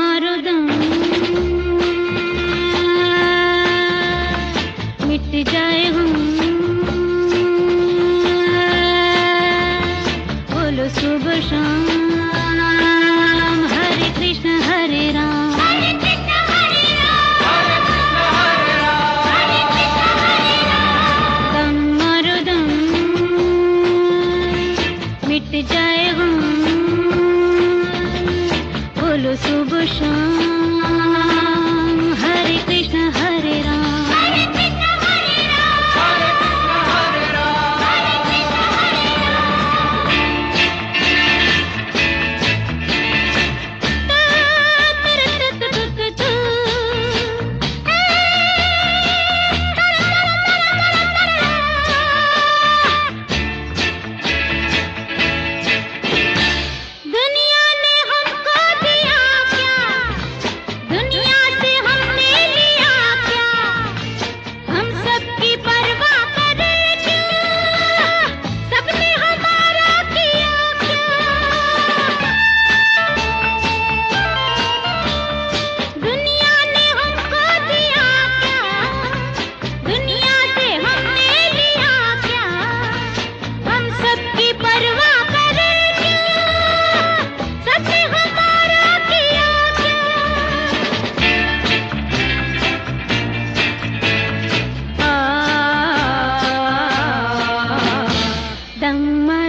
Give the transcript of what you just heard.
मारो दम, मिट जाए हम, बोलो सुबह शाम, हरे कृष्ण हरे राम, हरे कृष्ण हरे राम, हरे कृष्ण हरे राम, हरे कृष्ण हरे राम। दम मारो दम, मिट जाए हम, बोलो सुबह शाम, हरे कृष्ण हरे राम, हरे कृष्ण हरे राम, हरे कृष्ण हरे राम, हरे कृष्ण हरे दुनिया ने हमको दिया क्या, दुनिया से हमने लिया क्या, हम सबकी परवाह करें क्यों, सबने हमारा किया क्या। दुनिया ने हमको दिया क्या, दुनिया से हमने लिया क्या, हम सबकी परवाह करें क्यों, सबने हमारा किया क्या। दम